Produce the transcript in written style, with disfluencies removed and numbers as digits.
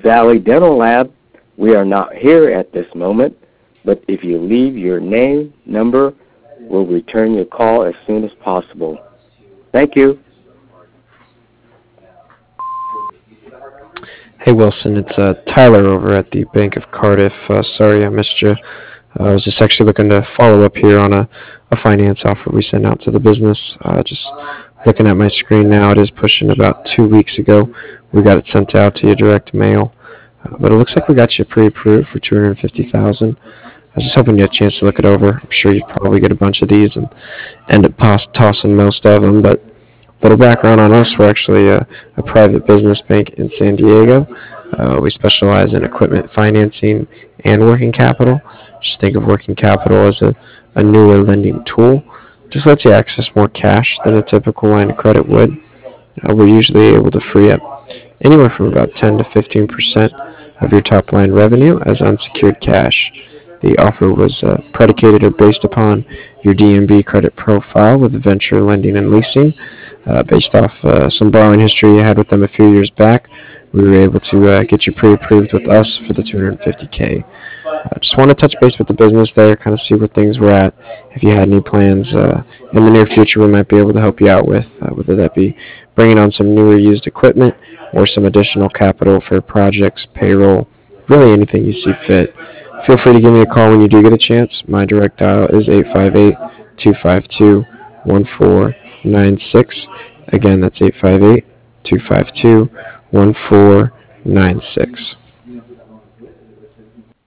Valley Dental Lab, we are not here at this moment, but if you leave your name, number, we'll return your call as soon as possible. Thank you. Hey Wilson, it's Tyler over at the Bank of Cardiff. Sorry I missed you. I was just actually looking to follow up here on a finance offer we sent out to the business. Just looking at my screen now, it is pushing about 2 weeks ago. We got it sent out to you direct mail, but it looks like we got you pre-approved for 250,000. I was just hoping you had a chance to look it over. I'm sure you'd probably get a bunch of these and end up tossing most of them, but a little background on us, we're actually a private business bank in San Diego. We specialize in equipment financing and working capital. Just think of working capital as a newer lending tool. Just lets you access more cash than a typical line of credit would. We're usually able to free up anywhere from about 10 to 15% of your top line revenue as unsecured cash. The offer was predicated or based upon your DNB credit profile with venture lending and leasing. Based off some borrowing history you had with them a few years back, we were able to get you pre-approved with us for the 250K. Just want to touch base with the business there, kind of see where things were at. If you had any plans in the near future, we might be able to help you out with, whether that be bringing on some newer used equipment or some additional capital for projects, payroll, really anything you see fit. Feel free to give me a call when you do get a chance. My direct dial is 858-252-1496. Again, that's 858-252-1496.